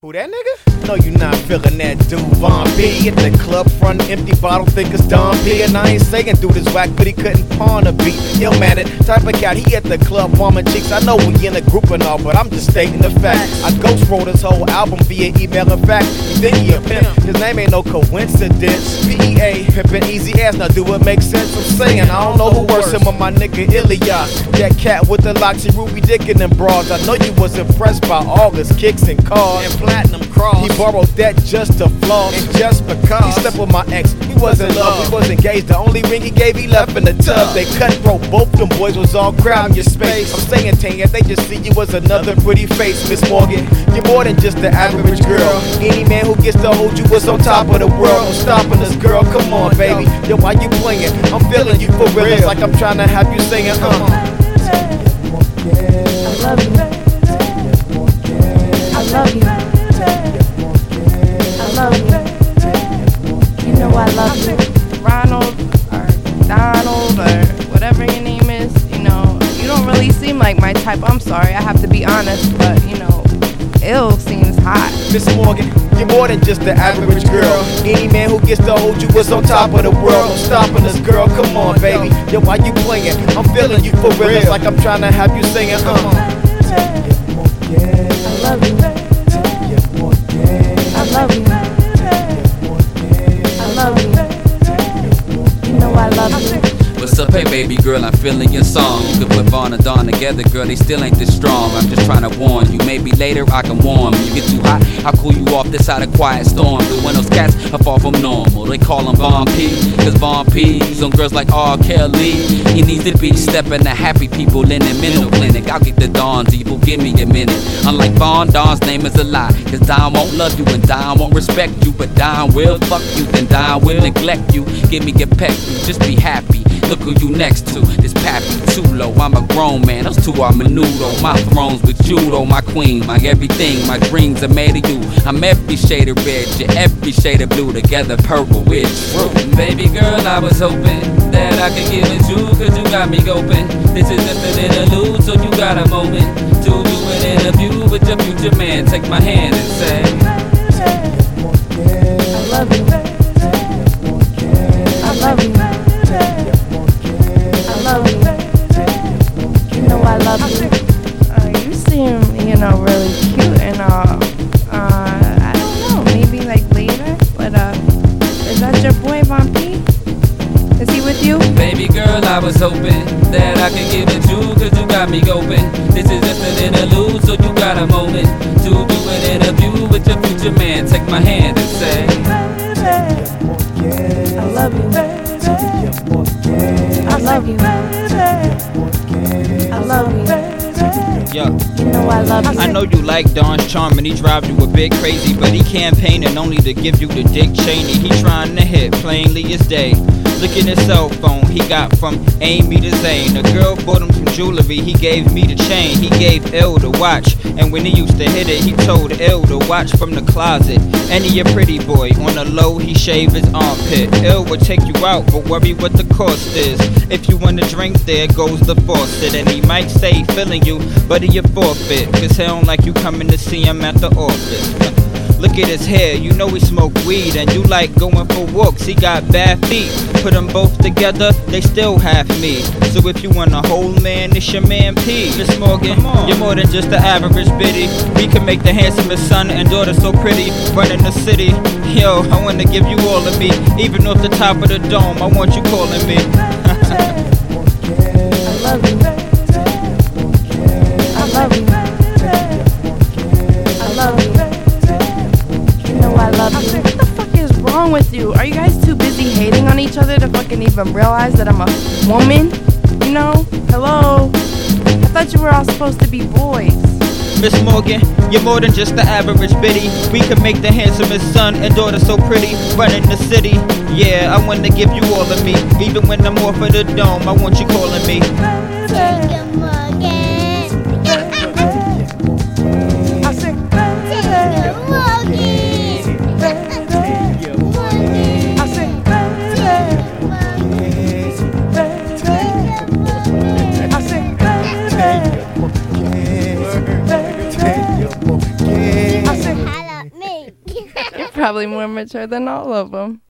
Who that nigga? No, you not feeling that dude, Von P. At the club front, empty bottle, think it's Don P. And I ain't saying dude is whack, but he couldn't pawn a beat. Yo, man, it type of cat, he at the club warming cheeks. I know we in a group and all, but I'm just stating the fact. I ghost wrote his whole album via email and fax. You think he a pimp? His name ain't no coincidence. PEA, pimpin' easy ass, now do it make sense? I'm saying, I don't know who worse, him or my nigga Ilya. That cat with the locks, Ruby Dick and them broads. I know you was impressed by all his kicks and cars. And platinum cross. He borrowed that just to floss. And just because he slept with my ex, he was in love, we was engaged. The only ring he gave, he left in the tub. They cutthroat, both them boys was all crowding your space. I'm saying, Tanya, they just see you as another pretty face. Miss Morgan, you're more than just the average girl. Any man who gets to hold you was on top of the world. I'm stopping this girl, come on, baby. Yo, why you playing? I'm feeling you for real. It's like I'm trying to have you singing, I love you. I love you. I love you. You know I love you. Ronald or Donald or whatever your name is, you know, you don't really seem like my type. I'm sorry, I have to be honest, but you know, ill seems hot. Miss Morgan, you're more than just the average girl. Any man who gets to hold you was on top of the world. I'm stopping this girl, come on, baby. Yo, why you playing? I'm feeling you for real. It's like I'm trying to have you singing, I love you. I love you. I love you. You know I love you. What's up, hey baby girl, I'm feeling your song. You can put Vaughn and Dawn together, girl, they still ain't this strong. I'm just trying to warn you, maybe later I can warm you. Get too hot, I'll cool you off this side of quiet storm. But when those cats are far from normal, they call him Von P. Cause Von P's on girls like R. Kelly. He needs to be stepping to happy people in the mental clinic. I'll get the Dawn's evil, give me a minute. Unlike Vaughn, Dawn's name is a lie. Cause Don won't love you and Don won't respect you. But Don will fuck you, then Don will neglect you. Give me a peck, you just be happy. Look who you next to, this pappy too low. I'm a grown man, those two are menudo. My throne's with you though, my queen, my everything. My dreams are made of you. I'm every shade of red, you're every shade of blue. Together purple with true. Baby girl, I was hoping that I could give it you, cause you got me goping. This is just an interlude, so you got a moment to do an interview with your future man. Take my hand and say I love you. I love you. I love you. You know I love you. You seem, you know, really cute and all. I don't know, maybe like later, but is that your boy Von P? Is he with you? Baby girl, I was hoping that I could give it you, cause you got me goping. This is just an interlude, so you got a moment to do an interview with your future man. Take my hand and say I love you. I love you. I love you. Yo, You know I love you. I know you like Dawn's charm and he drives you a bit crazy, but he campaigning only to give you the Dick Cheney. He trying to hit plainly as day. Look at his cell phone he got from Amy to Zane. The girl bought him some jewelry, he gave me the chain. He gave Ill the watch, and when he used to hit it, he told Ill to watch from the closet. Any a pretty boy, on the low he shave his armpit. Ill would take you out, but worry what the cost is. If you want to drink, there goes the faucet. And he might say feeling you, but he a forfeit, cause he don't like you coming to see him at the office. Look at his hair, you know he smoke weed, and you like going for walks, he got bad feet. Put them both together, they still half me. So if you want a whole man, it's your man P. Miss Morgan, you're more than just the average biddy. We can make the handsomest son and daughter so pretty, running the city. Yo, I wanna give you all of me, even off the top of the dome, I want you calling me. I love you. I love you. I love you. You know I love you. What the fuck is wrong with you? Are you guys too busy hating on each other to fucking even realize that I'm a woman? You know? Hello? I thought you were all supposed to be boys. Miss Morgan, you're more than just the average biddy. We can make the handsomest son and daughter so pretty, running the city. Yeah, I wanna give you all of me, even when I'm off of the dome, I want you calling me. I said, You're probably more mature than all of them.